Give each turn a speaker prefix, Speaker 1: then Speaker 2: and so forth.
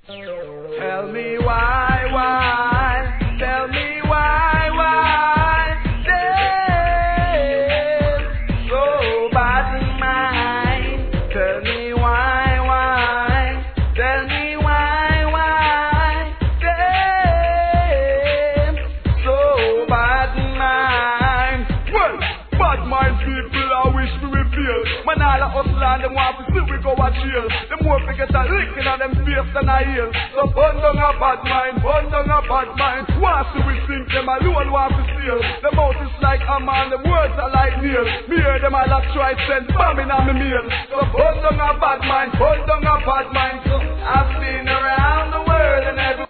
Speaker 1: Tell me why, tell me why, they're so bad in mind. Tell me why, tell me why, they're so bad in mind. Well, bad mind people, I wish we will feel. Man, all of us land, them want to see we go a jail. The more we get a licking on them face than I heal. So burn down a bad mind, burn down a bad mind. Once we think them alone want to steal. The mouth is like a man, the words are like nails. Me hear them all a try send bombing on me meal. So burn down a bad mind, burn down a bad mind. So I've been around the